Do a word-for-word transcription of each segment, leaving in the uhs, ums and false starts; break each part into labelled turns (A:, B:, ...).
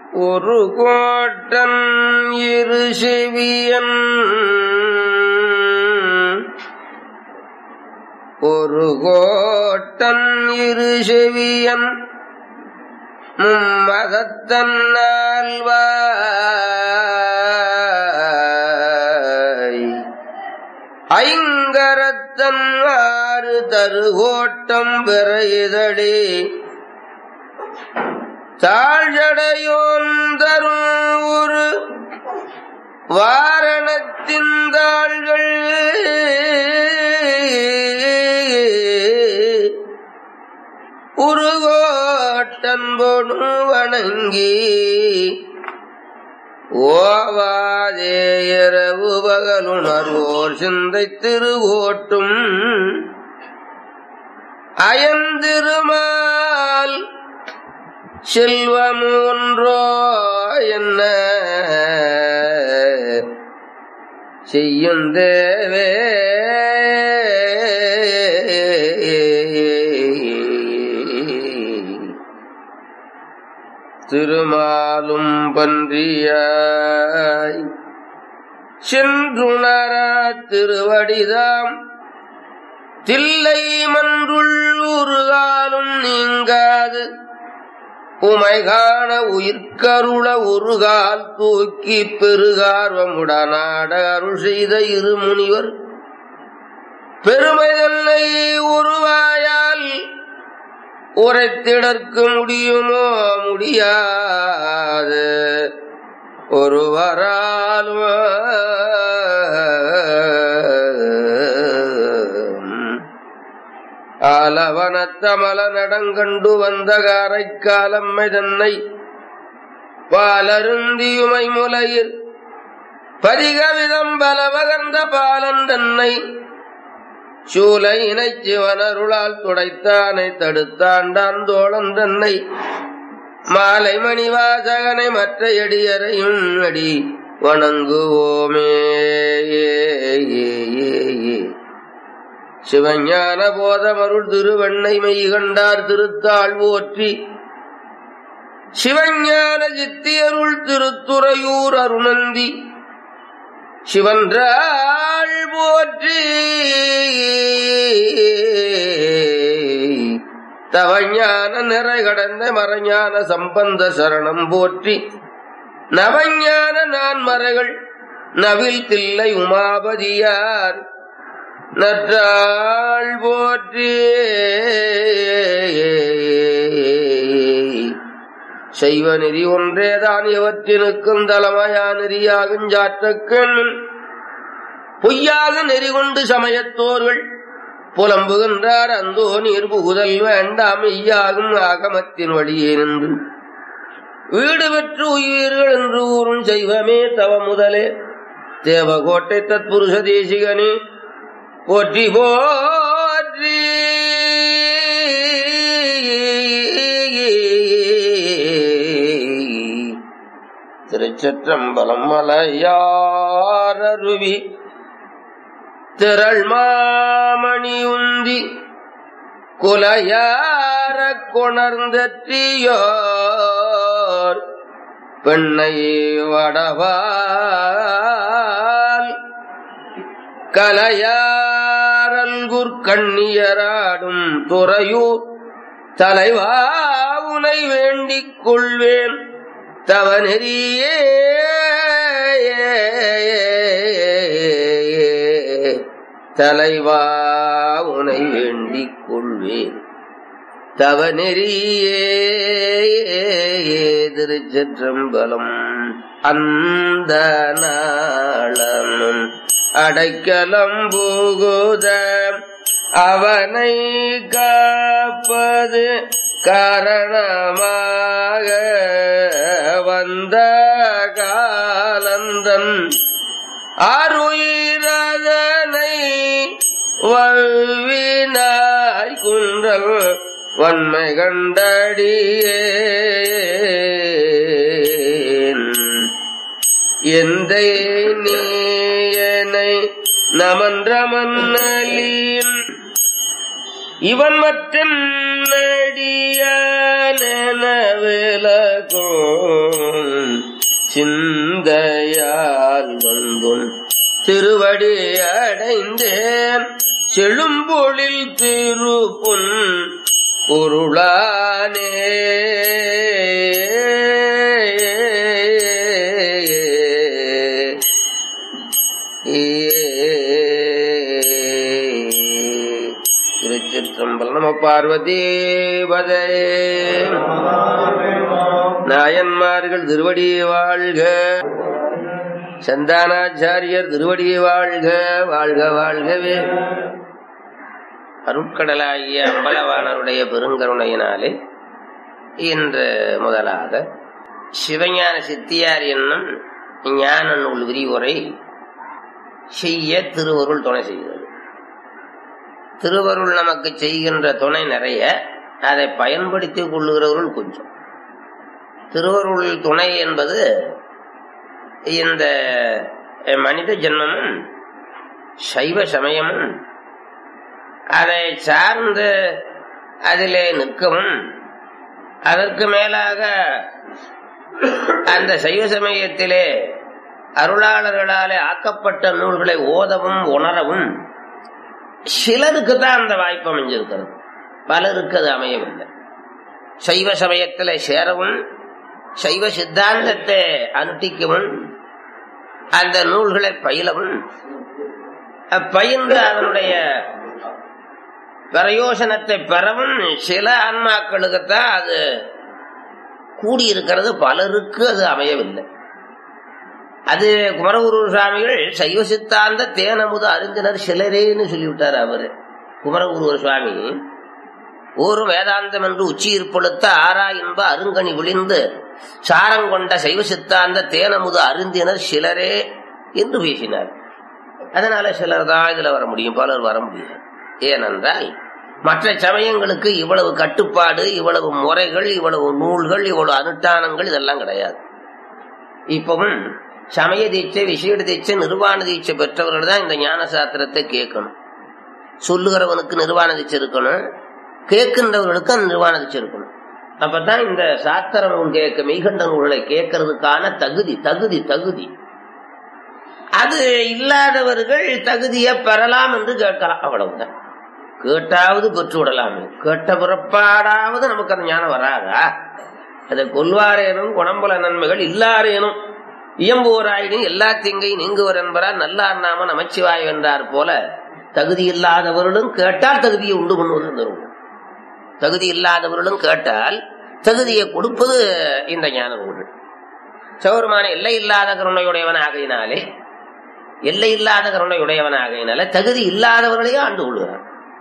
A: ஒரு கோட்டன் இரு செவியன் ஒரு கோட்டன் இரு செவியன் மும்மதத்தன் ஆழ்வாய் ஐங்கரத்தன் ஆறு தருகோட்டம் பெற இதழே தாழ்ஜடையோன் தரும் ஒரு வாரணத்தின் தாள்கள் உருகோட்டன் பொணு வணங்கி ஓவாதே இரவு பகலுணர்வோர் சிந்தை திருவோட்டும் அயந்திருமால் செல்வமூன்றோ என்ன செய்யும் தேவே திருமாலும் பன்றியாய் சென்றுணரா திருவடிதாம் தில்லை மன்றுள் உருகாலும் நீங்காது உமை காண உயிர்கருள ஒருகால் தூக்கி பெருகார்வமுடனாட அருள் செய்த இரு முனிவர் பெருமை தன்னை உருவாயால் உரைத்திடற்கு முடியுமோ முடியாது ஒருவராலும் ஆலவனத்தமல நடங்கண்டு வந்த காரைக்காலம்மை தன்னை பாலருந்தியுமை முலையில் பரிகவிதம் பலவகர்ந்த பாலன் தன்னை சூலை இணை சிவனருளால் துடைத்தானை தடுத்தாண்டான் தோழன் தன்னை மாலை மணிவாசகனை மற்ற எடியறையும் அடி வணங்குவோமே. சிவஞான போதமருள் திருவண்ணை மெய் கண்டார் திருத்தாள் போற்றி சிவஞான சித்தியருள் திருத்துறையூர் அருணந்தி சிவன்றாள் போற்றி தவஞான நிறை கடந்த மறைஞான சம்பந்த சரணம் போற்றி நவஞான நான் மறைகள் நவில் தில்லை உமாபதியார் நற்றாள் போற்றி செய்வ நெறி ஒன்றேதான் எவற்றினுக்கும் தலமயா நெறியாகும் சாற்றக்கண் பொய்யாக நெறி கொண்டு சமயத்தோர்கள் புலம்புகின்றார் அந்தோ நீர் புகுதல் வேண்டாம் மெய்யாகும் ஆகமத்தின் வழியே நின்று வீடு பெற்று உயிர்கள் என்று ஊரும் செய்வமே தவ முதலே தேவகோட்டை தத்புருஷ தேசிகனே போற்றி போற்றி. திருச்சற்றம்பலம் மலையாரருவி திரள் மாமணி உந்தி குலையார கொணர்ந்தற்றியோர் பெண்ணை வடவால் கலையாரல்குர் கண்ணியராடும் துறையூர் தலைவா உனை வேண்டிக் கொள்வேன் தவநெறியே தலைவா உனை வேண்டிக் கொள்வேன் தவநெறியே. திருச்சிற்றம்பலம். அந்த நாளனும் அடைக்கலம் புகுத அவனை காப்பது காரணமாக வந்த காலந்தன் ஆருயிரதனை வல்வினாய் குன்றல் வன்மை கண்டடியே எந்தை நீயனை நமன்ற மன்னலின் இவன் மற்றும் நடியான விலகும் சிந்தையால் வந்துன் திருவடி அடைந்தேன் செழும்பொழில் திருப்புன் பொருளானே. திருச்சிற்றம்பலம். நம பார்வதி பதே. நாயன்மார்கள் திருவடியை வாழ்க, சந்தானாச்சாரியர் திருவடியை வாழ்க, வாழ்க வாழ்கவே. அருட்கடலாகிய அம்பலவாணருடைய பெருங்கருணையினாலே இன்று முதலாக சிவஞான சித்தியார் என்னும் ஞான நூல் விரிவுரை செய்ய திருவருள் துணை செய்கிறது. திருவருள் நமக்கு செய்கின்ற துணை நிறைய, அதை பயன்படுத்திக் கொள்ளுகிறவர்கள் கொஞ்சம். திருவருள் துணை என்பது இந்த மனித ஜென்மமும் சைவ சமயமும் அதை சார்ந்து அதிலே நிற்கவும், அதற்கு மேலாக அந்த சைவ சமயத்திலே அருளாளர்களாலே ஆக்கப்பட்ட நூல்களை ஓதவும் உணரவும் சிலருக்கு தான் அந்த வாய்ப்பு அமைஞ்சிருக்கிறது, பலருக்கு அது அமையவில்லை. சைவ சமயத்தில் சேரவும் சைவ சித்தாந்தத்தை அனுஷ்டிக்கவும் அந்த நூல்களை பயிலவும் பயின்று அதனுடைய பிரயோசனத்தை பெறவும் சில ஆன்மாக்களுக்குத்தான் அது கூடியிருக்கிறது, பலருக்கு அது அமையவில்லை. அது குமரகுரு சுவாமிகள் சைவ சித்தாந்த தேனமுது அறிஞர் சிலரேன்னு சொல்லிவிட்டார். அவரு குமரகுரு சுவாமி ஒரு வேதாந்தம் என்று உச்சி இருப்பொழுத்த ஆரா இன்ப அருங்கனி விழிந்து சாரங்கொண்ட சைவ சித்தாந்த தேனமுது அறிந்தினர் சிலரே என்று பேசினார். அதனால சிலர் தான் இதுல வர முடியும், பலர் வர முடியாது. ஏனென்றால் மற்ற சமயங்களுக்கு இவ்வளவு கட்டுப்பாடு, இவ்வளவு முறைகள், இவ்வளவு நூல்கள், இவ்வளவு அனுஷ்டானங்கள் இதெல்லாம் கிடையாது. இப்பவும் சமய தீட்சை, விசேட தீட்சை, நிர்வாண தீட்சை பெற்றவர்கள் தான் இந்த ஞான சாஸ்திரத்தை கேட்கணும். சொல்லுகிறவனுக்கு நிர்வாண தீட்சை இருக்கணும், கேட்கின்றவர்களுக்கு அந்த நிர்வாண தீட்சை இருக்கணும். அப்பதான் இந்த சாஸ்திர நூல் கேட்க, மெய்கண்ட நூல்களை கேட்கறதுக்கான தகுதி தகுதி தகுதி அது இல்லாதவர்கள் தகுதியை பெறலாம் என்று கேட்கலாம், அவ்வளவுதான். கேட்டாவது பெற்று விடலாமே, கேட்ட பிறப்பாடாவது நமக்கு அந்த ஞானம் வராதா? அதை கொல்வாரேனும் குணம்பல நன்மைகள் இல்லாரேனும் இயம்புவோராயினும் எல்லா திங்கை நீங்குவர் என்பதால் நல்லார் நாம நமச்சிவாய் என்றார் போல தகுதி இல்லாதவர்களும் கேட்டால் தகுதியை உண்டு பண்ணுவது. தகுதி இல்லாதவர்களும் கேட்டால் தகுதியை கொடுப்பது இந்த ஞான நூல்கள். சௌரமான எல்லை இல்லாத கருணையுடையவன் ஆகையினாலே எல்லை இல்லாத கருணையுடையவன் ஆகையினால தகுதி இல்லாதவர்களையே ஆண்டு கொள்கிறார்.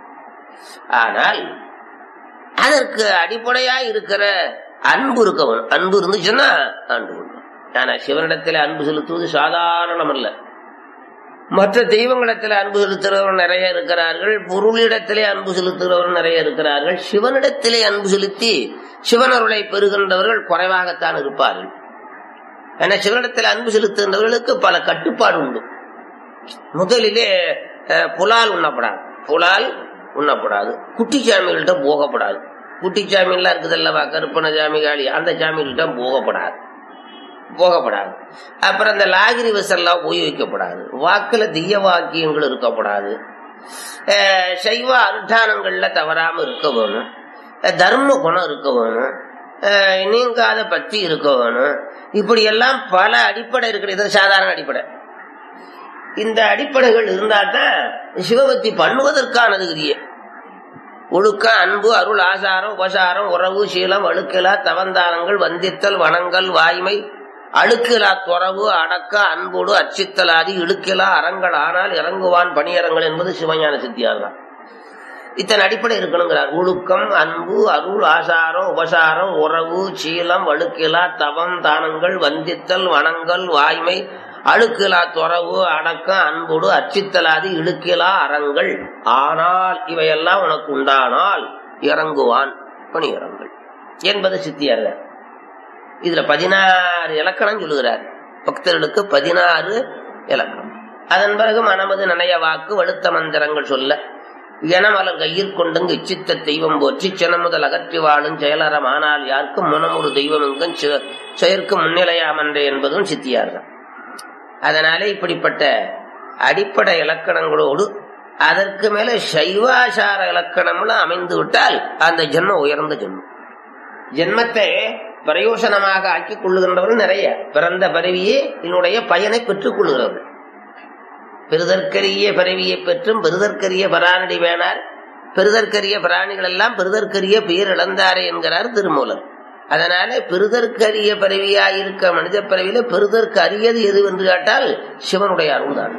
A: ஆனால் அதற்கு அடிப்படையா இருக்கிற அன்பு இருக்கவன், அன்பு இருந்துச்சுன்னா ஆண்டு கொள்வான். ஆனா சிவனிடத்தில் அன்பு செலுத்துவது சாதாரணம் அல்ல. மற்ற தெய்வங்களிடத்தில் அன்பு செலுத்துகிறவர்கள் நிறைய இருக்கிறார்கள், பொருளிடத்திலே அன்பு செலுத்துகிறவர்கள் நிறைய இருக்கிறார்கள். சிவனிடத்திலே அன்பு செலுத்தி சிவனருளை பெறுகின்றவர்கள் குறைவாகத்தான் இருப்பார்கள். ஏன்னா சிவனிடத்தில் அன்பு செலுத்துகின்றவர்களுக்கு பல கட்டுப்பாடு உண்டு. முதலிலே புலால் உண்ணப்படாது, புலால் உண்ணப்படாது. குட்டிச்சாமிகள்கிட்ட போகப்படாது. குட்டிச்சாமியெல்லாம் இருக்குது அல்லவா, கருப்பண சாமி, காளி, அந்த சாமிகள்கிட்ட போகப்படாது போகப்படாது அப்புறம் அந்த லாகிரி வசல்லாம் உபயோகிக்கப்படாது. வாக்குல தீய வாக்கியங்கள் இருக்கப்படாது. சைவ அனுஷ்டானங்கள்ல தவறாம இருக்க வேணும். தர்ம குணம் இருக்க வேணும். நீங்காத பற்றி இருக்க வேணும். இப்படி எல்லாம் பல அடிப்படை இருக்கிறது. சாதாரண அடிப்படை. இந்த அடிப்படைகள் இருந்தால்தான் சிவபக்தி பண்ணுவதற்கான தகுதியே. ஒழுக்கம், அன்பு, அருள், ஆசாரம், உபசாரம், உறவு, சீலம், அழுக்கலா தவந்தானங்கள், வந்தித்தல், வனங்கள், வாய்மை, அழுக்கலா துறவு, அடக்க, அன்போடு அச்சித்தலாதி, இழுக்கலா அறங்கள் ஆனால் இறங்குவான் பணியரங்கள் என்பது சிவஞான சித்தியார் தான். இத்தனை அடிப்படை இருக்கணுங்கிறார். ஒழுக்கம், அன்பு, அருள், ஆசாரம், உபசாரம், உறவு, சீலம், அழுக்கலா தவம் தானங்கள், வந்தித்தல், வனங்கள், வாய்மை, அழுக்கலா துறவு, அடக்க, அன்போடு அச்சித்தலாதி, இழுக்கலா அறங்கள் ஆனால் இவையெல்லாம் உனக்கு உண்டானால் இறங்குவான் பணியரங்கள் என்பது சித்தியார். இதுல பதினாறு இலக்கணம் சொல்லுகிறார். பக்தர்களுக்கு பதினாறு இலக்கணம். அதன் பிறகு மனமது நனைய வாக்கு வடுத்த மந்திரங்கள் சொல்ல எனமலர் கையில் கொண்டுங்க இச்சித்த தெய்வம் போற்றி சென முதல் அகற்றி வாழும் செயலறம் ஆனால் யாருக்கும் மனமொரு தெய்வம் எங்கும் செயற்கு முன்னிலையாமன்றே என்பதும் சித்தியார்கள். அதனாலே இப்படிப்பட்ட அடிப்படை இலக்கணங்களோடு அதற்கு மேல சைவாசார இலக்கணம்லாம் அமைந்து விட்டால் அந்த ஜென்மம் உயர்ந்த ஜென்மம். ஜென்மத்தை பிரயோசனமாக ஆக்கிக் கொள்ளுகின்றவர்கள் நிறைய. பிறந்த பிறவியே என்னுடைய பயனை பெற்றுக் கொள்ளுகிறவர்கள். பெருதற்கரிய பிறவியை பெற்றும் பெருதற்கரிய பராணடி வேணார், பெருதற்கரிய பிராணிகள் எல்லாம் பெருதற்கரிய பேர் இழந்தாரே என்கிறார் திருமூலர். அதனால பெருதற்கரிய பிறவியாயிருக்க மனித பிறவியில பெருதற்கு அரியது எது என்று கேட்டால் சிவனுடைய அருள் தான்.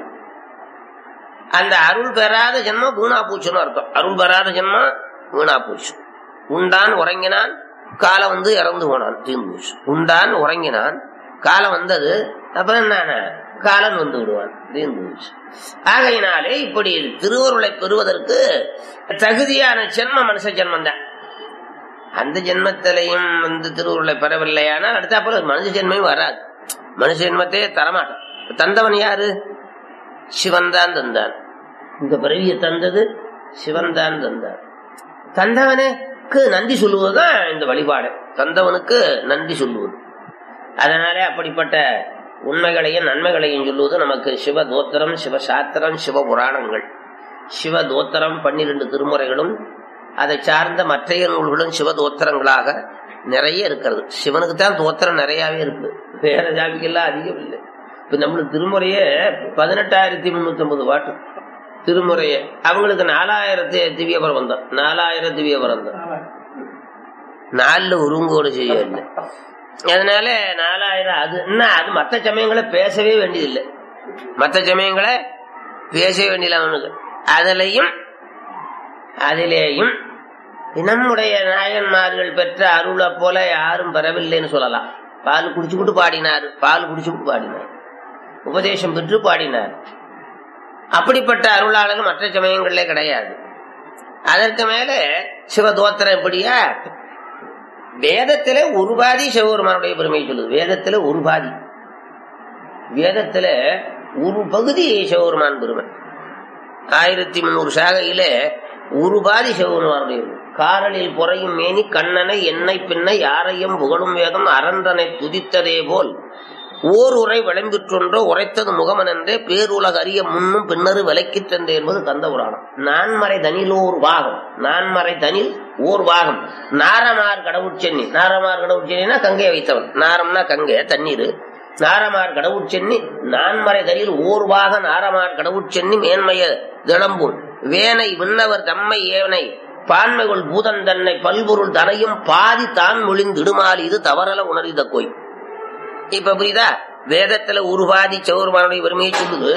A: அந்த அருள் பெறாத ஜென்மம் வீணா பூச்சுன்னு அர்த்தம். அருள் பெறாத ஜென்மம் வீணா பூச்சு. உண்டான் உறங்கினான், காலம் வந்து இறந்து போனான், தீர்ந்து போச்சு. உண்டான் உறங்கினான், காலம் வந்தது, அப்புறம் என்ன காலன் வந்து விடுவான், தீர்ந்து போச்சு. ஆகையினாலே இப்படி திருவருளை பெறுவதற்கு தகுதியான ஜென்மம் மனுஷ ஜென்மம் தான். அந்த ஜென்மத்திலையும் வந்து திருவுருளை பெறவில்லையானால் அடுத்தாப்புல மனுஷ ஜென்மையும் வராது. மனுஷ ஜென்மத்தையே தரமாட்டான். தந்தவன் யாரு? சிவன் தான் தந்தான். இந்த பிறவியை தந்தது சிவன் தான் தந்தான். தந்தவனுக்கு நன்றி சொல்லுவதுதான் இந்த வழிபாடு. தந்தவனுக்கு நன்றி சொல்லுவது. அதனாலே அப்படிப்பட்ட உண்மைகளையும் நன்மைகளையும் சொல்லுவது நமக்கு சிவ தோத்திரம், சிவசாத்திரம், சிவ புராணங்கள். சிவ தோத்திரம் பன்னிரண்டு திருமுறைகளும் அதை சார்ந்த மற்றைய நூல்களும் சிவ தோத்திரங்களாக நிறைய இருக்கிறது. சிவனுக்கு தான் தோத்திரம் நிறையவே இருக்கு, வேற ஜாதிக்கெல்லாம் அதிகம் இல்லை. இப்ப நம்மளுக்கு திருமுறையே பதினெட்டாயிரத்தி முன்னூத்தி ஐம்பது பாட்டு திருமுறையே. அவங்களுக்கு நாலாயிரத்தி திவ்ய பிரபந்தம், நாலாயிரம் திவ்ய பிரபந்தம் நாலுல உருங்கோடு செய்ய இல்லை. அதனால நாலாயிரம் அது என்ன, அது மற்ற சமயங்களை பேசவே வேண்டியதில்லை. மற்ற சமயங்களை பேச வேண்டியதில்லை அவனுக்கு. அதிலையும் அதிலேயும் நம்முடைய நாயன்மார்கள் பெற்ற அருளை போல யாரும் பெறவில்லைன்னு சொல்லலாம். பால் குடிச்சுக்கிட்டு பாடினார், பால் குடிச்சுக்கிட்டு பாடினார், உபதேசம் பெற்று பாடினார். அப்படிப்பட்ட அருளாளர் மற்ற சமயங்களே கிடையாது. அதற்கு மேல சிவதோத்திரம் எப்படியா, வேதத்தில ஒரு பாதி சிவபெருமானுடைய பெருமையை சொல்லுது. வேதத்தில ஒரு பாதி, வேதத்தில ஒரு பகுதி சிவபெருமான் பெருமை. ஆயிரத்தி முன்னூறு சாகையில ஒரு பாதி சிவபெருமானுடைய காரலில் புறையும் மேனி கண்ணனை என்னை பின்னை யாரையும் புகழும் வேதம் அரந்தனை துதித்ததே போல் ஓர் உரை விளம்பிற்றொன்றோ உரைத்தது முகமன் என்றே பேருலக அறிய முன்னும் பின்னரு விலைக்கிற்றென்று என்பது கந்த புராணம். நான்மறை தனில் ஓர் பாகம், நான்மறை தனில் ஓர் பாகம். நாரமார் கடவுட்சென்னி, நாரமார் கடவுட்சென்னினா கங்கையை வைத்தவன், நாரம்னா கங்கை தண்ணீர். நாரமார் கடவுட்சென்னி நான்மறை தனில் ஓர் பாக நாரமார் கடவுட்சென்னி மேன்மைய திளம்பும் வேனை விண்ணவர் தம்மை ஏவனை பான்மைகள் பூதன் தன்னை பல்பொருள் தனையும் பாதி தான் மொழிந்திடுமால் இது தவறல உணர்ந்த கோய். இப்ப புரியுதா? வேதத்துல ஒரு பாதி சிவபெருமானுடைய பெருமையை சொல்லுது.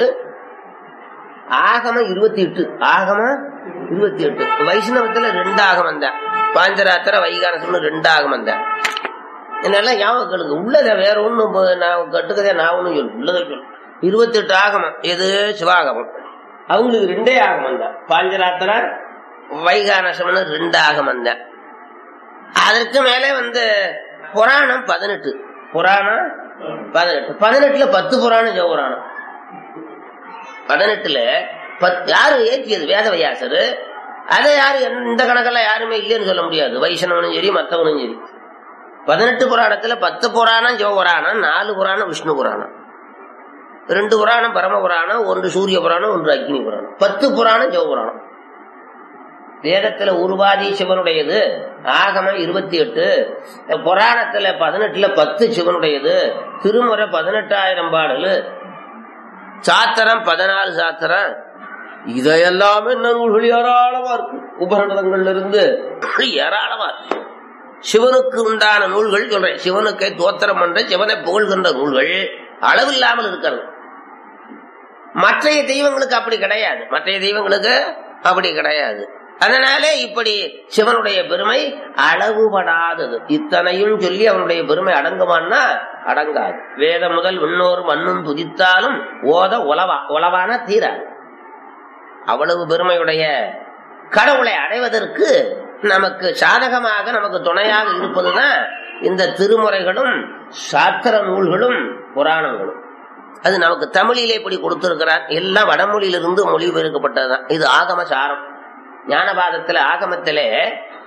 A: ஆகம இருபத்தி எட்டு, ஆகம இருபத்தி எட்டு. வைஷ்ணவத்துல ரெண்டு ஆகமம் தான், பாஞ்சராத்திர வைகானசம்னு ரெண்டு ஆகமம் தான். என்னெல்லாம் ஞாபகம் உள்ளத வேற ஒண்ணும் நான் கட்டுக்கதே நான் ஒண்ணும் சொல்லு, உள்ளதை சொல்லு. இருபத்தி எட்டு ஆகமம் எது? சிவாகமம். அவங்களுக்கு ரெண்டே ஆகமம் தான், பாஞ்சராத்திர வைகானசம்னு ரெண்டு ஆகமம் தான். அதற்கு மேலே வந்து புராணம் பதினெட்டு, புராணம் பதினெட்டு. பதினெட்டுல பத்து புராணம் சிவபுராணம். பதினெட்டுல பத்து யாரு ஏற்றியது? வேதவியாசரு. அதை யாரு இந்த கணக்கெல்லாம் யாருமே இல்லைன்னு சொல்ல முடியாது. வைஷ்ணவனும் சரி மற்றவனும் சரி. பதினெட்டு புராணத்துல பத்து புராணம் சிவபுராணம், நாலு புராணம் விஷ்ணு புராணம், ரெண்டு புராணம் பரம புராணம், ஒன்று சூரிய புராணம், ஒன்று அக்னி புராணம். பத்து புராணம் சிவபுராணம். வேதத்துல உருவாதி சிவனுடையது, ஆகமம் இருபத்தி எட்டு, புராணத்துல பதினெட்டுல பத்து சிவனுடையது, திருமுறை பதினெட்டாயிரம் பாடலு, சாத்திரம் பதினாலு சாத்திரம். இதையெல்லாமே நூல்கள் ஏராளமா இருக்கு. உபகரணங்கள்ல இருந்து ஏராளமா இருக்கு. சிவனுக்கு உண்டான நூல்கள் சொல்றேன். சிவனுக்கே தோத்திரம் பண்ற, சிவனை புகழ்கின்ற நூல்கள் அளவில்லாமல் இருக்கிறது. மற்றைய தெய்வங்களுக்கு அப்படி கிடையாது, மற்றைய தெய்வங்களுக்கு அப்படி கிடையாது. அதனாலே இப்படி சிவனுடைய பெருமை அளவுபடாதது. இத்தனையும் சொல்லி அவனுடைய பெருமை அடங்குமான்னா அடங்காது. வேதம் முதல் விண்ணோர் மண்ணும் துதித்தாலும் ஓத உலவா உலவான தீராது. அவ்வளவு பெருமையுடைய கடவுளை அடைவதற்கு நமக்கு சாதகமாக நமக்கு துணையாக இருப்பதுதான் இந்த திருமுறைகளும் சாத்திர நூல்களும் புராணங்களும். அது நமக்கு தமிழிலே இப்படி கொடுத்திருக்கிறார். எல்லாம் வடமொழியிலிருந்து மொழிபெயர்க்கப்பட்டதுதான். இது ஆகம சாரம். ஞானபாதத்துல ஆகமத்திலே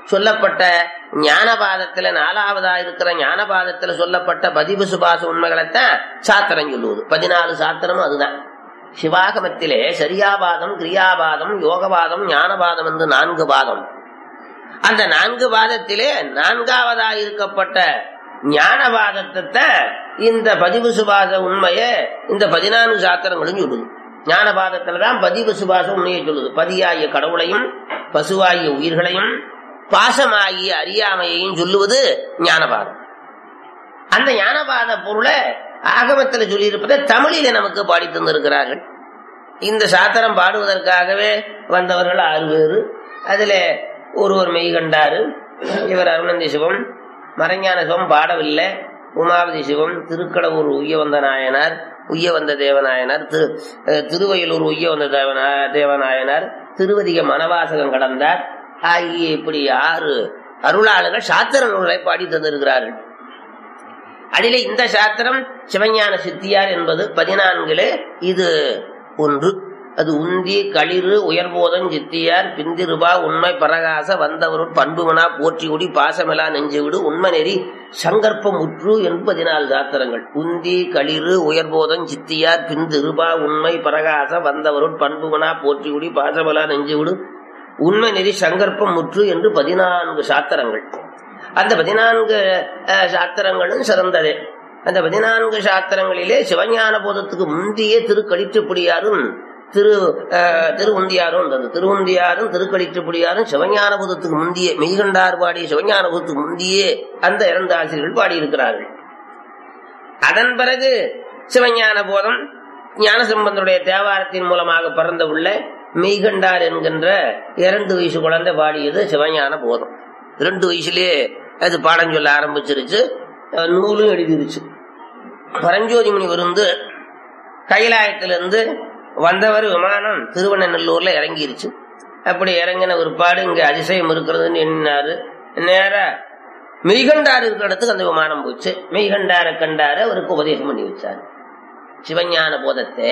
A: சொல்லப்பட்ட ஞானபாதத்துல நாலாவதா இருக்கிற ஞானபாதத்துல சொல்லப்பட்ட பதிவு சுபாச உண்மைகளைத்தான் சாத்திரம் சொல்லுவது. பதினாலு சாத்திரமும் அதுதான். சிவாகமத்திலே சரியாபாதம், கிரியாபாதம், யோகபாதம், ஞானபாதம் என்று நான்கு பாதம். அந்த நான்கு பாதத்திலே நான்காவதா இருக்கப்பட்ட ஞானபாதத்தை இந்த பதிவு சுபாச உண்மைய இந்த பதினான்கு சாத்திரங்களும் சொல்லுது. ஞானபாதத்துலதான் பதிவு சுபாச உண்மையை சொல்லுது. பதியாகிய கடவுளையும் பசுவாகிய உயிர்களையும் பாசமாகிய அறியாமையையும் சொல்லுவது ஞானபாதம். அந்த ஞானபாத பொருளை ஆகமத்தில் சொல்லி இருப்பதை தமிழிலே நமக்கு பாடி தந்திருக்கிறார்கள். இந்த சாத்திரம் பாடுவதற்காகவே வந்தவர்கள் ஆறு பேரு. அதுல ஒருவர் மெய்கண்டாரு, இவர் அருணந்தி சிவம். மறைஞான சிவம் பாடவில்லை. உமாவதி சிவம், திருக்கடவுர் உய்ய வந்த நாயனார், உய்ய வந்த தேவநாயனார், திரு திருவயலூர் உய்ய வந்த தேவநாயனார், திருவதிக மனவாசகம் கடந்தார் ஆகிய இப்படி ஆறு அருளாளர்கள் சாத்திர நூல்களை பாடி தந்திருக்கிறார்கள். அதிலே இந்த சாத்திரம் சிவஞான சித்தியார் என்பது பதினான்கிலே இது ஒன்று. அது உந்தி களிறு உயர்போதம் சித்தியார் பிந்திருபா உண்மை பரகாச வந்தவருள் பண்புவனா போற்றிகுடி பாசமெலா நெஞ்சு விடு உண்மை நெறி சங்கற்பம் உற்று என்று பதினாலு சாத்திரங்கள். உந்தி களிறு உயர்போதம் சித்தியார் பிந்திருபா உண்மை பரகாச வந்தவருள் பண்புவனா போற்றிகுடி பாசமெலா நெஞ்சு விடு உண்மை நெறி சங்கற்பம் முற்று என்று பதினான்கு சாத்திரங்கள். அந்த பதினான்கு சாத்திரங்களும் சிறந்ததே. அந்த பதினான்கு சாத்திரங்களிலே சிவஞான போதத்துக்கு முந்திய திருக்களிற்றுப்படியாரும் திரு திருவுந்தியாரும் இருந்தது. திருவுந்தியாரும் திருக்களிற்றுப்படியாரும் சிவஞான போதத்துக்கு முந்திய மெய்கண்டார் பாடிய சிவஞான போதத்துக்கு முந்திய அந்த இரண்டு ஆசிரியர்கள் பாடியிருக்கிறார்கள். அதன் பிறகு சிவஞான போதம் ஞானசம்பந்தருடைய தேவாரத்தின் மூலமாக பிறந்த உள்ள மெய்கண்டார் என்கின்ற இரண்டு வயசு குழந்தை பாடியது சிவஞான போதம். ரெண்டு வயசுலயே அது பாடம் சொல்ல ஆரம்பிச்சிருச்சு, நூலும் எழுதிருச்சு. பரஞ்சோதி முனிவர் வந்து கைலாயத்திலிருந்து வந்தவர் விமானம் திருவண்ணநல்லூர்ல இறங்கிருச்சு. அப்படி இறங்கின ஒரு பாடு இங்க அதிசயம் இருக்கிறதுன்னு எண்ணினாரு. நேர மெய்கண்டார் இருக்கிற இடத்துக்கு அந்த விமானம் போச்சு. மெய்கண்டார கண்டாரு, அவருக்கு உபதேசம் பண்ணி வச்சாரு. சிவஞான போதத்தை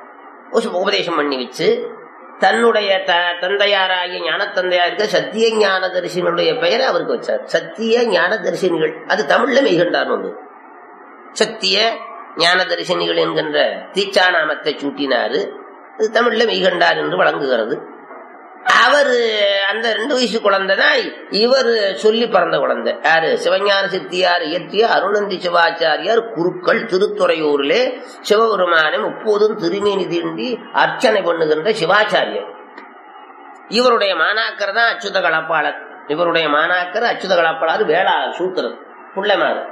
A: உபதேசம் பண்ணி வச்சு தன்னுடைய தந்தையாராகிய ஞான தந்தையாருக்கு சத்திய ஞான தரிசனிகளுடைய பெயரை அவருக்கு வச்சார். சத்திய ஞான தரிசனிகள், அது தமிழ்ல மெய்கண்டார் உண்டு. சத்திய ஞான தரிசனிகள் என்கின்ற தீட்சாநாமத்தை சூட்டினாரு. அது தமிழ்ல மெய்கண்டார் என்று வழங்குகிறது. அவரு அந்த ரெண்டு வயசு குழந்தைதான் இவர் சொல்லி பிறந்த குழந்தை. யாரு? சிவஞான சித்தியார் இயற்றிய அருணந்தி சிவாச்சாரியார் குருக்கள் திருத்துறையூரிலே சிவபெருமானை முப்போதும் திருமேனி தீண்டி அர்ச்சனை பண்ணுகின்ற சிவாச்சாரியர். இவருடைய மாணாக்கர் தான் அச்சுத கலப்பாளர். இவருடைய மாணாக்கர் அச்சுத கலப்பாளர் வேளா சூத்திரர் புள்ளமார்.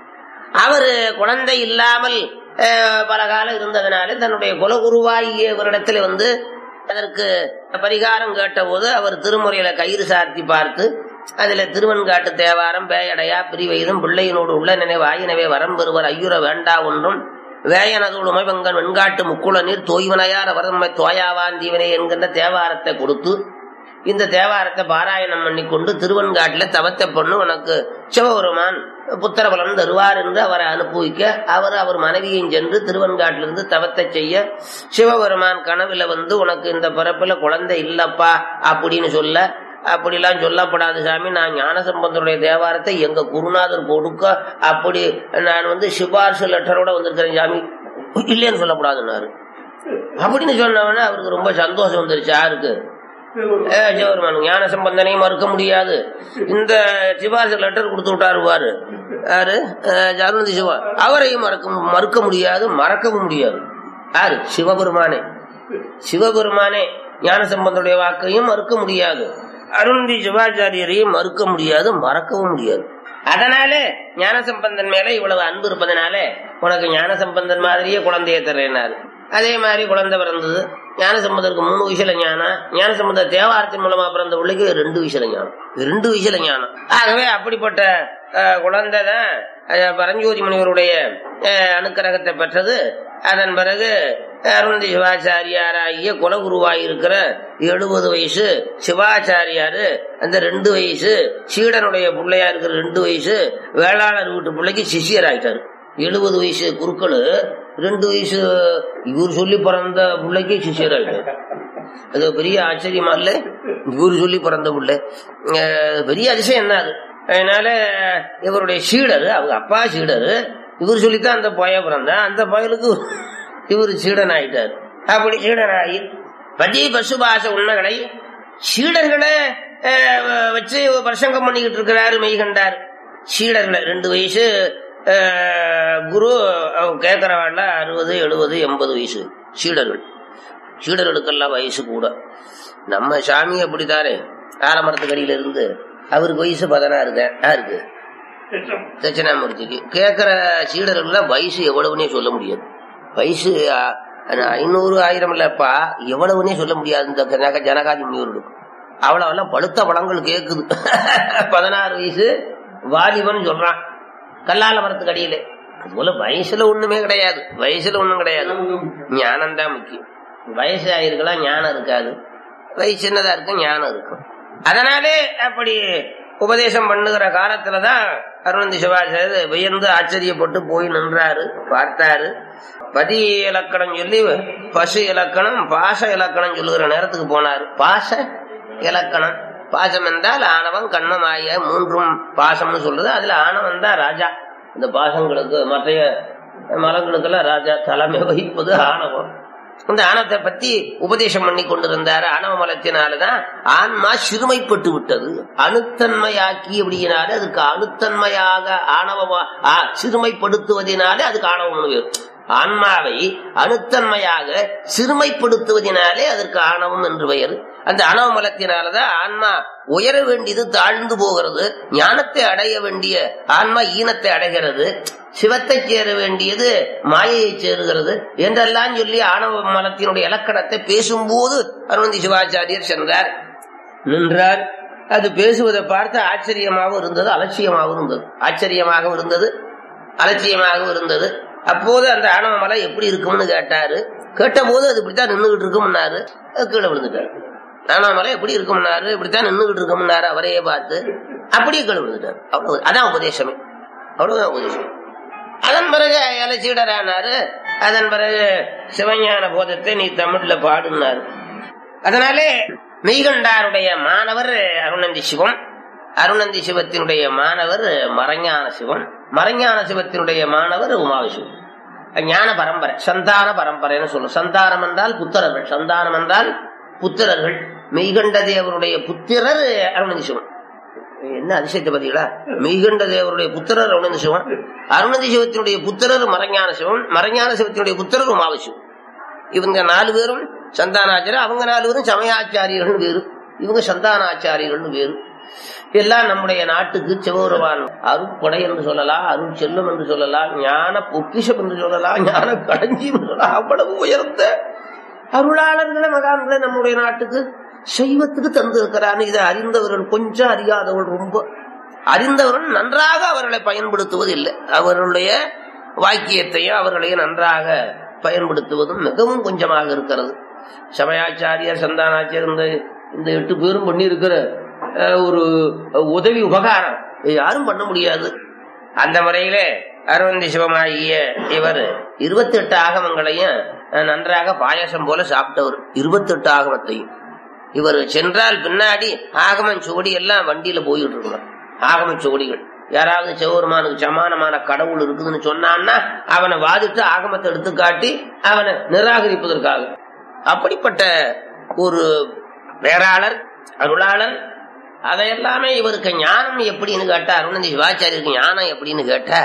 A: அவரு குழந்தை இல்லாமல் பல காலம் இருந்ததுனால தன்னுடைய குலகுருவாகிய இவரிடத்துல வந்து அதற்கு பரிகாரம் கேட்ட போது அவர் திருமுறையில கயிறு சார்த்தி பார்த்து அதுல திருவன்காட்டு தேவாரம் பேயடையா பிரிவைதும் பிள்ளையினோடு உள்ள நினைவு ஆயினவே வரம் பெறுவர் ஐயுற வேண்டா ஒன்றும் வேயனதோடு உமைவங்கன் வெண்காட்டு முக்குள நீர் தோய்வனையார் அவரம்மை தோயாவான் தீவனை என்கின்ற தேவாரத்தை கொடுத்து இந்த தேவாரத்தை பாராயணம் பண்ணி கொண்டு திருவன்காட்டுல தவத்தை பொண்ணு உனக்கு சிவபெருமான் புத்திரபலன் தருவார் என்று அவரை அனுப்புவிக்க அவர் அவர் மனைவியும் சென்று திருவன்காட்டிலிருந்து தவத்தை செய்ய சிவபெருமான் கனவுல வந்து உனக்கு இந்த பிறப்புல குழந்தை இல்லப்பா அப்படின்னு சொல்ல, அப்படிலாம் சொல்லப்படாது சாமி, நான் ஞானசம்பந்தருடைய தேவாரத்தை எங்க குருநாதர் கொடுக்க அப்படி நான் வந்து சிபார்சு லெட்டரோட வந்திருக்கிறேன் சாமி, இல்லைன்னு சொல்லக்கூடாதுன்னாரு. அப்படின்னு சொன்னவன அவருக்கு ரொம்ப சந்தோஷம் வந்துருச்சு. யாருக்கு? சிவபெருமான். ஞான சம்பந்தனையும் மறுக்க முடியாது. இந்த சிவாச லெட்டர் கொடுத்து விட்டாருவாரு யாரு? அருணந்தி சிவா. அவரையும் மறக்க மறுக்க முடியாது, மறக்கவும் முடியாது. யாரு? சிவபெருமானே. சிவபெருமானே ஞான சம்பந்தனுடைய வாக்கையும் மறுக்க முடியாது, அருணந்தி சிவாச்சாரியரையும் மறுக்க முடியாது, மறக்கவும் முடியாது. அதனால ஞானசம்பந்தன் மேல இவ்வளவு அன்பு இருப்பதனால உனக்கு ஞானசம்பந்தன் மாதிரியே குழந்தைய தர்றேனாரு. அதே மாதிரி குழந்தை பிறந்தது. ஞானசம்பந்தருக்கு மூணு வயசுல ஞானம், ஞானசம்பந்த தேவாரத்தின் மூலமா பிறந்த உள்ளுக்கு ரெண்டு வயசுல ஞானம், ரெண்டு வயசுல ஞானம். ஆகவே அப்படிப்பட்ட குழந்தை தான் பரஞ்சோதி முனிவருடைய அனுக்கிரகத்தை பெற்றது. அதன் பிறகு அருணந்தி சிவாச்சாரியாராகிய குலகுருவாயிருக்கிற எழுபது வயசு சிவாச்சாரியாரு அந்த ரெண்டு வயசு சீடனுடைய பிள்ளையா இருக்கிற ரெண்டு வயசு வேளாளர் வீட்டு பிள்ளைக்கு சிஷியர் ஆயிட்டாரு. எழுபது வயசு குருக்கள் ரெண்டு வயசு இவர் சொல்லி பிறந்த பிள்ளைக்கு சிஷியர் ஆயிட்டாரு. அது பெரிய ஆச்சரியமா இல்ல? இவரு சொல்லி பிறந்த புள்ள பெரிய அதிசயம் என்ன அது? அதனால இவருடைய சீடர், அவங்க அப்பா சீடரு, இவர் சொல்லித்தான் அந்த பய பிறந்த, அந்த பயலுக்கு இவரு சீடன் ஆயிட்டாரு. அப்படி சீடனாகி பதி பசுபாச உண்மைகளை சீடர்களை வச்சு பிரசங்கம் பண்ணிக்கிட்டு இருக்கிறாரு மெய்கண்டார். சீடர்களை ரெண்டு வயசு குரு கேட்கிறவாள்ல அறுபது எழுபது எண்பது வயசு சீடர்கள். சீடர்களுக்கெல்லாம் வயசு கூட. நம்ம சாமி அப்படித்தாரே, ஆலமரத்துக்கடியில இருந்து அவருக்கு வயசு பதினாறு தான் இருக்கு. தட்சிணாமூர்த்திக்கு கேட்கிற சீடர்கள் வயசு எவ்வளவுனே சொல்ல முடியாது. வயசு ஐநூறு ஆயிரம் இல்லப்பா, எவ்வளவுனே சொல்ல முடியாது. இந்த ஜனகாதி முனிவர்களுக்கு அவ்வளவெல்லாம் பழுத்த பழங்கள் கேக்குது. பதினாறு வயசு வாலிபன் சொல்றான் கல்லால மரத்துக்கு அடியில. அது போல வயசுல ஒண்ணுமே கிடையாது, வயசுல ஒண்ணும் கிடையாது, ஞானம் தான் முக்கியம். வயசு ஆயிருக்கலாம் ஞானம் இருக்காது, வயசு சின்னதா இருக்கும் ஞானம் இருக்கும். அதனாலே அப்படி உபதேசம் பண்ணுகிற காலத்துலதான் அருணந்தி சிவாச்சாரியர் வியந்து ஆச்சரியப்பட்டு போய் நின்றாரு, பார்த்தாரு. பதி இலக்கணம் சொல்லி பசு இலக்கணம் பாச இலக்கணம் சொல்லுகிற நேரத்துக்கு போனாரு. பாச இலக்கணம், பாசம் என்றால் ஆணவம் கண்மம் ஆகிய மூன்றும் பாசம்னு சொல்றது. அதுல ஆணவம் தான் ராஜா. இந்த பாசங்களுக்கு மற்ற மலங்களுக்கெல்லாம் ராஜா தலைமை வகிப்பது ஆணவம். இந்த ஆணவத்தை பத்தி உபதேசம் பண்ணி கொண்டிருந்தாரு. ஆணவ மலத்தினாலதான் ஆன்மா சிறுமைப்பட்டு விட்டது. அணுத்தன்மையாக்கி அப்படினாலே அதுக்கு அணுத்தன்மையாக ஆணவமா சிறுமைப்படுத்துவதனாலே அதுக்கு ஆணவம் வேறு. ஆன்மாவை அணுத்தன்மையாக சிறுமைப்படுத்துவதனாலே அதற்கு ஆணவம் என்று பெயர். அந்த ஆணவ மலத்தினாலதான் ஆன்மா உயர வேண்டியது தாழ்ந்து போகிறது, ஞானத்தை அடைய வேண்டிய ஆன்மா ஈனத்தை அடைகிறது, சிவத்தை சேர வேண்டியது மாயையை சேருகிறது என்றெல்லாம் சொல்லி ஆணவ மலத்தினுடைய இலக்கணத்தை பேசும்போது அருணந்தி சிவாச்சாரியர் சென்றார், நின்றார். அது பேசுவதை பார்த்து ஆச்சரியமாகவும் இருந்தது, அலட்சியமாகவும் இருந்தது. ஆச்சரியமாகவும் இருந்தது, அலட்சியமாகவும் இருந்தது. அப்போது அந்த ஆணவ மலை எப்படி இருக்கும்னு கேட்டாரு. கேட்ட போது அது இப்படித்தான் நின்றுகிட்டு இருக்கும்னாரு. கீழே விழுந்துட்டாரு. ஆணவ மலை எப்படி இருக்கும்னாரு, இப்படித்தான் நின்றுகிட்டு இருக்கும்னாரு. அவரையே பார்த்து அப்படியே கீழே விழுந்துட்டாரு. அவ்வளவு, அதான் உபதேசமே, அவ்வளவுதான் உபதேசம். அதன் பிறகு இலச்சீடரானாரு. அதன் பிறகு சிவஞான போதத்தை நீ தமிழ்ல பாடுனாரு. அதனாலே மெய்கண்டாருடைய மாணவர் அருணந்தி சிவம், அருணந்தி சிவத்தினுடைய மாணவர் மறைஞான சிவம், மறைஞான சிவத்தினுடைய மாணவர் உமாவிசிவம். ஞான பரம்பரை, சந்தான பரம்பரைன்னு சொல்லும். சந்தானம் என்றால் புத்திரர்கள், சந்தானம் என்றால் புத்திரர்கள். மெய்கண்ட தேவருடைய புத்திரர் அருணந்தி சிவன். என்ன அதிசயத்தை பார்த்தீங்களா? மெய்கண்ட தேவருடைய புத்திரர் அருணந்தி சிவன், அருணந்தி சிவத்தினுடைய புத்திரர் மறைஞான சிவன், மறைஞான சிவத்தினுடைய புத்திரர் உமாவிசிவம். இவங்க நாலு பேரும் சந்தானாச்சாரியர், அவங்க நாலு பேரும் சமயாச்சாரியர்கள் வேறு, இவங்க சந்தானாச்சாரியர்கள் வேறு. எல்லாம் நம்முடைய நாட்டுக்கு சிவபெருமான் அருட்படை என்று சொல்லலாம், அருள் செல்லும் என்று சொல்லலாம், ஞான பொக்கிஷம் என்று சொல்லலாம், ஞான களஞ்சி என்று சொல்லலாம். அவ்வளவு உயர்ந்த அருளாளர்களை மகான்களை நம்முடைய நாட்டுக்கு சைவத்துக்கு தந்திருக்கிறான்னு இதை அறிந்தவர்கள் கொஞ்சம், அறியாதவர்கள் ரொம்ப. அறிந்தவர்கள் நன்றாக அவர்களை பயன்படுத்துவது இல்லை. அவர்களுடைய வாக்கியத்தையும் அவர்களையும் நன்றாக பயன்படுத்துவதும் மிகவும் கொஞ்சமாக இருக்கிறது. சமயாச்சாரியர் சந்தானாச்சாரியர் இந்த இந்த எட்டு பேரும் பண்ணி இருக்கிற ஒரு உதவி உபகாரம் யாரும் பண்ண முடியாது. அந்த முறையில அருணந்தி சிவமாகிய இவர் இருபத்தி எட்டு ஆகமங்களையும் நன்றாக பாயாசம் போல சாப்பிட்டவர். இருபத்தி எட்டு ஆகமத்தையும் இவர் சென்றால் பின்னாடி ஆகமம் சுவடி எல்லாம் வண்டியில போயிட்டு இருக்கணும். ஆகம சுவடிகள் யாராவது சிவபெருமானுக்கு சமானமான கடவுள் இருக்குதுன்னு சொன்னான்னா அவனை வாதிட்டு ஆகமத்தை எடுத்து காட்டி அவனை நிராகரிப்பதற்காக அப்படிப்பட்ட ஒரு வேறாளர் அருளாளர். அதையெல்லாமே இவருக்கு ஞானம் எப்படின்னு கேட்டா, அருணந்தி சிவாச்சாரியருக்கு ஞானம் எப்படின்னு கேட்டா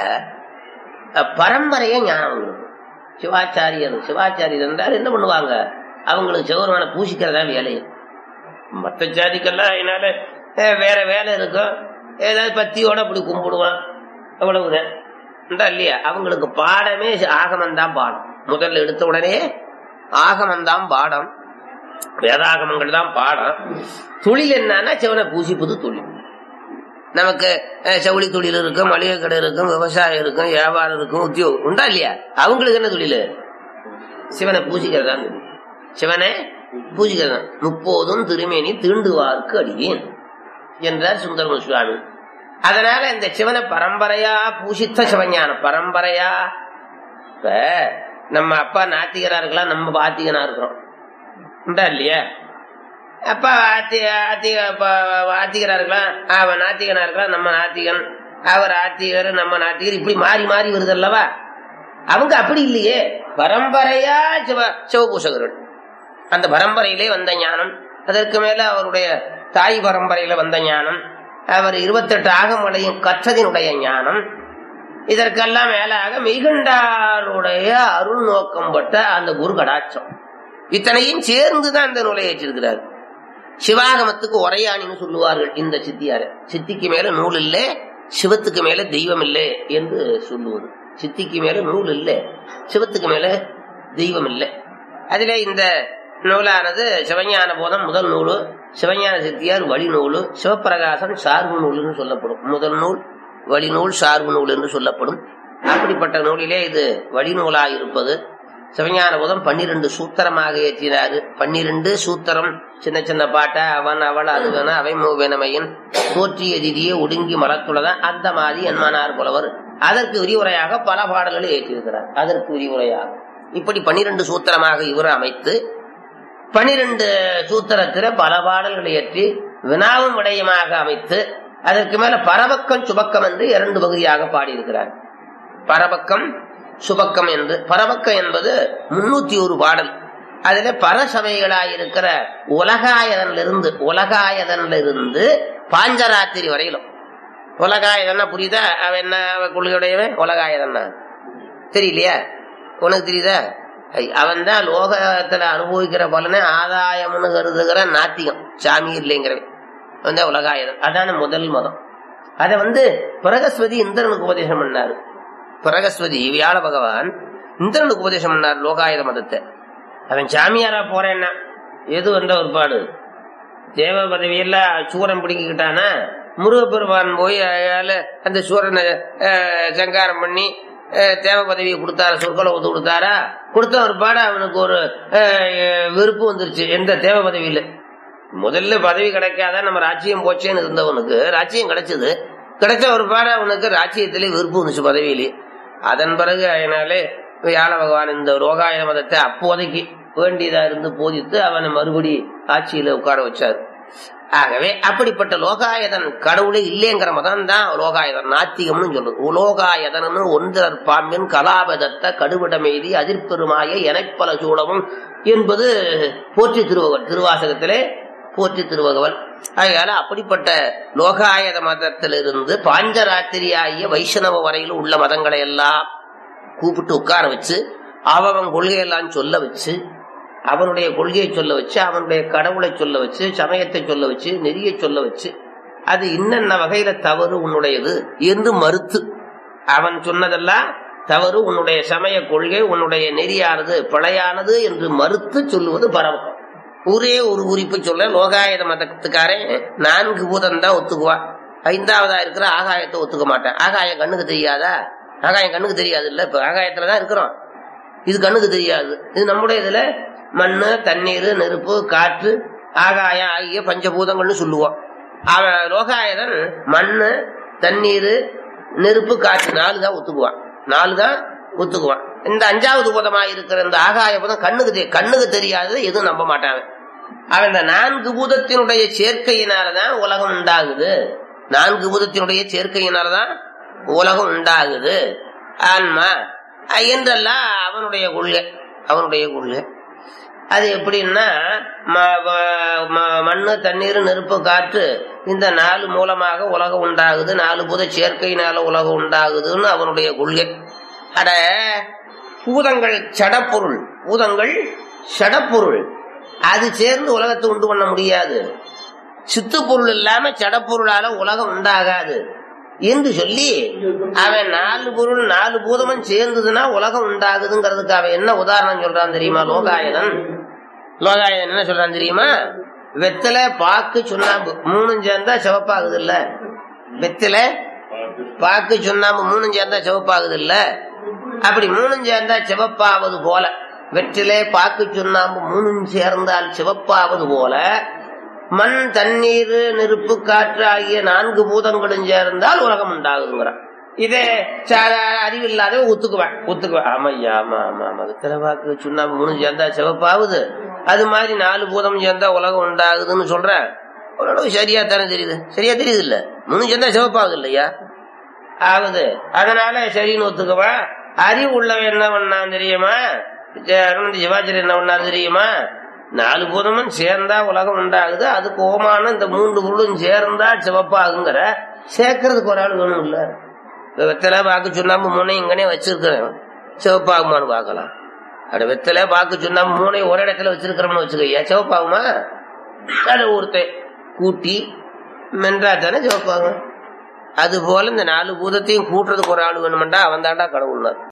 A: பரம்பரையே ஞானம். சிவாச்சாரியர் சிவாச்சாரியர் என்றால் என்ன பண்ணுவாங்க, அவங்களுக்கு சிவபெருமான பூசிக்கிறதா வேலை. மற்ற ஜாதிக்கெல்லாம் என்னால வேற வேலை இருக்கும், ஏதாவது பத்தியோட அப்படி கும்பிடுவான், அவ்வளவுதான் இல்லையா. அவங்களுக்கு பாடமே ஆகமந்தான் பாடம். முதல்ல எடுத்த உடனே ஆகமந்தான் பாடம், வேதாகமங்கள் தான் பாடம். தொழில் என்னன்னா சிவனை பூசிப்பது தொழில். நமக்கு செவுளி தொழில் இருக்கும், மளிகை கடை இருக்கும், விவசாயம் இருக்கும், வியாபாரம் இருக்கும், உத்தியோகம் உண்டா இல்லையா. அவங்களுக்கு என்ன தொழில்? சிவனை பூசிக்கிறதா. சிவனை பூசிக்கிறதா. முப்போதும் திருமேனி தீண்டுவார்க்கு அடியேன் என்றார் சுந்தரம சுவாமி. அதனால இந்த சிவனை பரம்பரையா பூசித்த சிவஞான பரம்பரையா. இப்ப நம்ம அப்பா நாத்திகரா இருக்கலாம், நம்ம பாத்திகனா இருக்கிறோம். உண்டா இல்லையா? அப்ப ஆத்தி ஆத்திக ஆத்திகரா இருக்கலாம், அவன் நாத்திகனா இருக்கலாம், நம்ம நாத்திகன், அவர் ஆத்திகர் நம்ம நாத்திகர், இப்படி மாறி மாறி வருது அல்லவா? அவங்க அப்படி இல்லையே, பரம்பரையா சிவ சிவபூசகர்கள். அந்த பரம்பரையிலே வந்த ஞானம், அதற்கு மேல அவருடைய தாய் பரம்பரையில வந்த ஞானம், அவர் இருபத்தெட்டு ஆகமலையும் கற்றதினுடைய ஞானம், இதற்கெல்லாம் மேலாக மெய்கண்டாருடைய அருள் நோக்கம் பட்ட அந்த குரு கடாட்சம், இத்தனையும் சேர்ந்துதான் அந்த நூலை ஏற்றிருக்கிறார். சிவாகமத்துக்கு உரையாணின்னு சொல்லுவார்கள் இந்த சித்தியார. சித்திக்கு மேல நூல் இல்லை, சிவத்துக்கு மேல தெய்வம் இல்லை என்று சொல்லுவது. சித்திக்கு மேல நூல் இல்லை, சிவத்துக்கு மேல தெய்வம் இல்லை. அதிலே இந்த நூலானது சிவஞான போதம் முதல் நூலு, சிவஞான சித்தியார் வழி நூலு, சிவப்பிரகாசம் சார்பு நூல்னு சொல்லப்படும். முதல் நூல் வழி நூல், சார்பு நூல் என்று சொல்லப்படும். அப்படிப்பட்ட நூலிலே இது வழி நூலாயிருப்பது. சிவஞான போதம் பன்னிரண்டு சூத்திரமாக ஏற்றினாரு. பன்னிரண்டு சூத்திரம், சின்ன சின்ன பாட்ட அவன் அவள் அது வேண அவை மூவெனமையின் தோற்றிய திதியை ஒடுங்கி மலத்துள்ளதான் அந்த மாதிரி என்மனார் புலவர். அதற்கு விரிவுரையாக பல பாடல்களை ஏற்றிருக்கிறார். அதற்கு விரிவுரையாக இப்படி பன்னிரண்டு சூத்திரமாக இவர் அமைத்து பனிரெண்டு சூத்திரத்தில பல பாடல்களை ஏற்றி வினாவும் விடயமாக அமைத்து அதற்கு மேல பரபக்கம் சுபக்கம் என்று இரண்டு பகுதியாக பாடியிருக்கிறார். பரபக்கம் சுபக்கம் என்று. பரபக்கம் என்பது முன்னூத்தி ஒரு பாடல். அதுல பரசபைகளாயிருக்கிற உலகாயதனிலிருந்து உலகாயதனிலிருந்து பாஞ்சராத்திரி வரையிலும். உலகாயதன்னா புரியுதா? அவன் என்ன கொள்கையுடையவன்? உலகாயதன்னா தெரியலையா? உனக்கு தெரியுதா? அவன் தான் லோகத்துல அனுபவிக்கிற பலனை ஆதாயம்னு கருதுகிற நாத்திகம், சாமி இல்லைங்கிறவன் வந்து உலகாயதன். அதான முதல் மதம். அத வந்து பிரகஸ்பதி இந்திரனுக்கு உபதேசம் பண்ணாரு. பிரகஸ்பதி வியாழ பகவான் இந்திரனுக்கு உபதேசம் பண்ணார் லோகாயுத மதத்தை. அவன் சாமியாரா போறேன்னா எது வந்த ஒரு பாடு, தேவ பதவியெல்லாம் சூரன் பிடிக்கிட்டானா முருகப்பெருமான் போய் அந்த சூரனை சங்காரம் பண்ணி தேவ பதவியை கொடுத்தாரா, சொற்களை ஒத்து கொடுத்தாரா? கொடுத்த ஒரு பாட அவனுக்கு ஒரு வெறுப்பு வந்துருச்சு. எந்த தேவ பதவியில முதல்ல பதவி கிடைக்காத நம்ம ராஜ்யம் போச்சேன்னு இருந்தவனுக்கு ராஜ்யம் கிடைச்சது. கிடைச்ச ஒரு பாட அவனுக்கு ராஜ்யத்திலே வெறுப்பு வந்துச்சு பதவியிலே. அதன் பிறகு அதனாலே வியாழ பகவான் இந்த லோகாயுத மதத்தை அப்போதைக்கு வேண்டியதா இருந்து போதித்து அவனை மறுபடி ஆட்சியில உட்கார வச்சார். ஆகவே அப்படிப்பட்ட லோகாயதன் கடவுளே இல்லைங்கிற மதம் தான் லோகாயதன், நாத்திகம்னு சொல்லுது. உலோகாயதன் ஒன்றர் பாம்பின் கலாபதத்த கடுவிடமெய்தி அதிர்பெருமாய எனைப்பல சூடமும் என்பது போற்றி திருவகவல், திருவாசகத்திலே போற்றி திருவகவல். அதனால அப்படிப்பட்ட லோகாயத மதத்திலிருந்து பாஞ்சராத்திரி ஆகிய வைஷ்ணவ வரையிலும் உள்ள மதங்களை எல்லாம் கூப்பிட்டு உட்கார வச்சு அவன் கொள்கையெல்லாம் சொல்ல வச்சு அவனுடைய கொள்கையை சொல்ல வச்சு அவனுடைய கடவுளை சொல்ல வச்சு சமயத்தை சொல்ல வச்சு நெறியை சொல்ல வச்சு அது இன்னென்ன வகையில தவறு உன்னுடையது என்று மறுத்து, அவன் சொன்னதெல்லாம் தவறு, உன்னுடைய சமய கொள்கை உன்னுடைய நெறியானது பிழையானது என்று மறுத்து சொல்லுவது பரவக்கம். ஒரே ஒரு குறிப்பு சொல்ல, லோகாயுத மதத்துக்காரன் நான்கு பூதம் தான் ஒத்துக்குவான், ஐந்தாவதா இருக்கிற ஆகாயத்தை ஒத்துக்க மாட்டான். ஆகாயம் கண்ணுக்கு தெரியாதா? ஆகாயம் கண்ணுக்கு தெரியாது இல்ல, இப்ப ஆகாயத்துலதான் இருக்கிறோம், இது கண்ணுக்கு தெரியாது. இது நம்முடைய இதுல மண்ணு தண்ணீர் நெருப்பு காற்று ஆகாயம் ஆகிய பஞ்சபூதங்கள்னு சொல்லுவோம். அவன் லோகாயதன் மண்ணு தண்ணீர் நெருப்பு காற்று நாலு தான் ஒத்துக்குவான், நாலு தான் ஒத்துக்குவான். இந்த அஞ்சாவது பூதமாக இருக்கிற இந்த ஆகாய பூதம் கண்ணுக்கு கண்ணுக்கு தெரியாதது எதுவும் நம்ப மாட்டாங்க. அவன் இந்த நான்கு பூதத்தினுடைய சேர்க்கையினாலதான் உலகம் உண்டாகுது, நான்கு பூதத்தினுடைய சேர்க்கையினாலதான் உலகம் உண்டாகுது ஆன்மா என்றெல்லாம் அவனுடைய கொள்கை. அவனுடைய கொள்கை அது எப்படின்னா, மண்ணு தண்ணீர் நெருப்பு காற்று இந்த நாலு மூலமாக உலகம் உண்டாகுது, நாலு பூத சேர்க்கையினால உலகம் உண்டாகுதுன்னு அவனுடைய கொள்கை. அட பூதங்கள் சடப்பொருள், பூதங்கள் சடப்பொருள், அது சேர்ந்து உலகத்தை உண்டு பண்ண முடியாது. சித்து பொருள் இல்லாம சடப்பொருளால உலகம் உண்டாகாது என்று சொல்லி அவன் நாலு பொருள் நாலு பூதமும் சேர்ந்ததுன்னா உலகம் உண்டாகுதுங்கிறதுக்கு அவன் என்ன உதாரணம் சொல்றான் தெரியுமா? லோகாயதன் லோகாயதன் என்ன சொல்றான் தெரியுமா? வெத்தலை பாக்கு சுண்ணாம்பு மூணும் சேர்ந்தா சிவப்பாகுது இல்ல, வெத்தலை பாக்கு சுண்ணாம்பு மூணும் சேர்ந்தா சிவப்பாகுது இல்ல, அப்படி மூணும் சேர்ந்தா சிவப்பாவது போல வெற்றிலே பாக்கு சுண்ணாம்பு மூணும் சேர்ந்தால் சிவப்பாவது போல மண் தண்ணீர் நெருப்பு காற்று ஆகிய நான்கு பூதங்களும் சேர்ந்தால் உலகம் உண்டாகுதுங்கிறான். இத அறிவு இல்லாத ஒத்துக்குவேன் ஒத்துக்குவேன் ஆமா ஐயா ஆமா ஆமா ஆமா வெத்தலை பாக்கு சுண்ணாம்பு மூணு சேர்ந்தா சிவப்பாகுது, அது மாதிரி நாலு பூதம் சேர்ந்தா உலகம் உண்டாகுதுன்னு சொல்றேன். ஓரளவு சரியா தானே தெரியுது, சரியா தெரியுது இல்ல, மூணு சேர்ந்தா சிவப்பாகுது இல்லையா ஆகுது. அதனால சரின்னு ஒத்துக்குவேன். அறிவு உள்ளவன் என்ன பண்ணான் தெரியுமா, சிவாச்சாரியர் என்ன பண்ணாரு தெரியுமா, நாலு பூதமும் சேர்ந்தா உலகம் உண்டாகுது, அது கோமான இந்த மூன்று பொருளும் சேர்ந்தா சிவப்பாகுங்கிற சேர்க்கறதுக்கு ஒரு ஆள் வேணும் இல்ல. வெத்தலை பாக்கு சுண்ணாம்பு மூணை இங்கனே வச்சிருக்கிறேன், சிவப்பாகுமான்னு பாக்கலாம். அப்படி வெத்தலை பாக்கு சுண்ணாம்பு மூணை ஒரு இடத்துல வச்சிருக்கிறோம்னு வச்சுக்கையா, சிவப்பாகுமா? அதை ஒருத்த கூட்டி மென்றா தானே சிவப்பாகும். அது போல இந்த நாலு பூதத்தையும் கூட்டுறதுக்கு ஒரு ஆள் வேணுமெண்டா அவன் தாண்டா கடவுள்னார்.